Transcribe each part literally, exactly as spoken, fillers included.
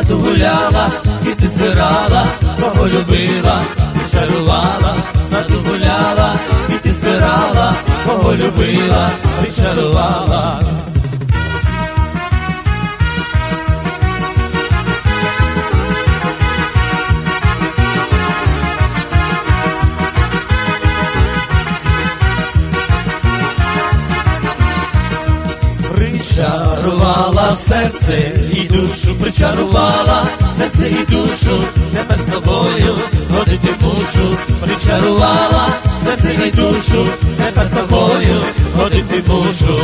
саду гуляла, квіти збирала, кого любила, причарувала, саду гуляла, квіти збирала, кого любила, причарувала. Причарувала серце і душу, причарувала серце і душу, тепер з тобою ходити мушу. Причарувала серце і душу, тепер з тобою ходити мушу.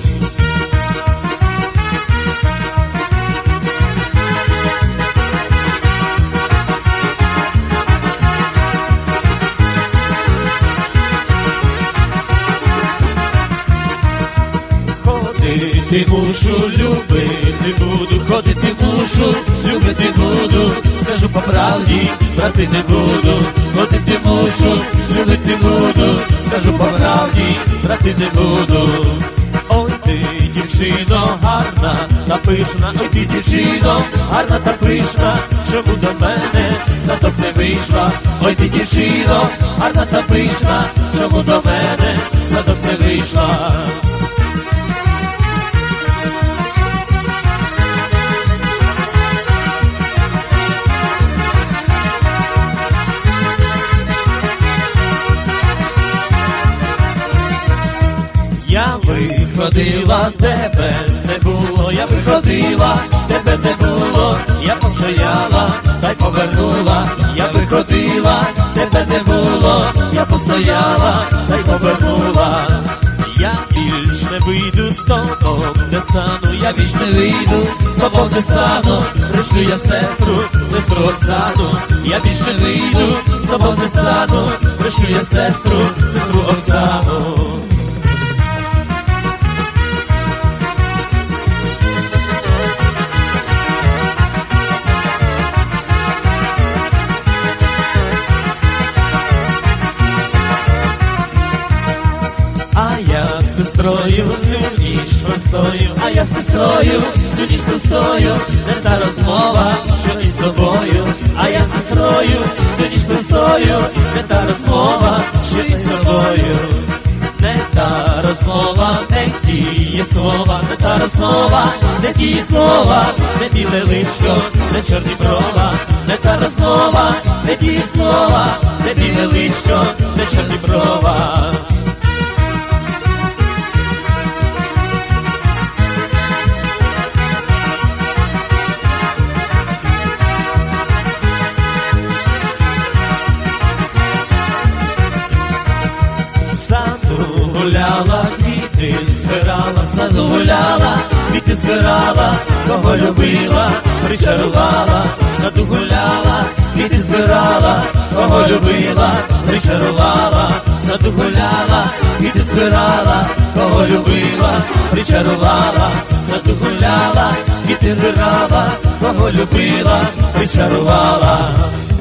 Ходити мушу, любити буду, ходити мушу, любити буду, скажу по правді, брати не буду. Ходити мушу, любити буду, скажу по правді, брати не буду. Ой ти, дівчино, гарна та пишна, ой ти, дівчино, гарна та пишна, чому до мене садок не вийшла? Ой ти, дівчино, гарна та пишна, чому до мене садок не вийшла? Я виходила, тебе не було, я виходила, тебе не було, я постояла, та й повернула. Я виходила, тебе не було, я постояла, та й повернула. Я більш не вийду з тобою, не стану, я більш не вийду з тобою, не стану. Пришлю я сестру, сестру Оксану, я більш не вийду з тобою, не стану. Пришлю я сестру, сестру Оксану. А я з сестрою всю ніч простою, а я з сестрою всю ніч простою, не та розмова, що ніч з тобою. А я з сестрою всю ніч простою, не та розмова, що ніч з тобою. Не та розмова, не тіє слова, не та розмова, не тіє слова, не біле личко, не чорні брова. Не та розмова, не тіє слова, не біле личко, не чорні брова. Гуляла, квіти збирала, в саду гуляла, квіти збирала, кого любила, причарувала. В саду гуляла, квіти збирала, кого любила, причарувала. В саду гуляла, квіти збирала, кого любила, причарувала. В саду гуляла, квіти збирала, кого любила, причарувала.